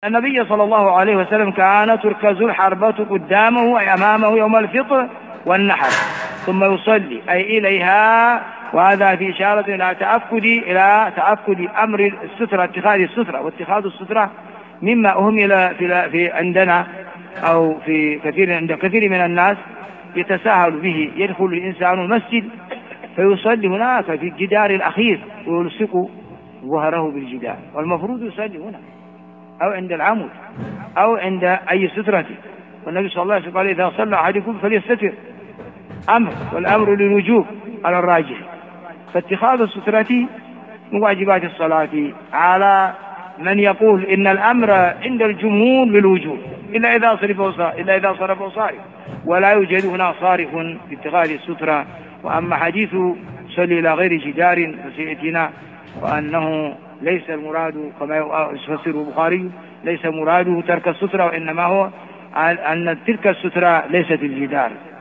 النبي صلى الله عليه وسلم كان تركز الحربة قدامه أي أمامه يوم الفطر والنحر ثم يصلي أي إليها، وهذا في إشارة إلى تأكد أمر السترة، اتخاذ السترة، واتخاذ السترة مما أهمل في عندنا أو في عند كثير من الناس يتساهل به. يدخل الإنسان المسجد فيصلي هناك في الجدار الأخير ويلصق ظهره بالجدار، والمفروض يصلي هنا أو عند العمود أو عند أي سترة. والنبي صلى الله عليه وسلم قال إذا صلى أحدكم فليستتر، أمر، والأمر للوجوب على الراجح. فاتخاذ السترة من واجبات الصلاة على من يقول إن الأمر عند الجمهور للوجوب إلا إذا صرفه صارف، ولا يوجد هنا صارف في اتخاذ السترة. وأما حديث صلي إلى غير جدار فسيأتينا، وأنه ليس المراد كما يفسر البخاري ليس مراده ترك السترة، وإنما هو أن تلك السترة ليست الجدار.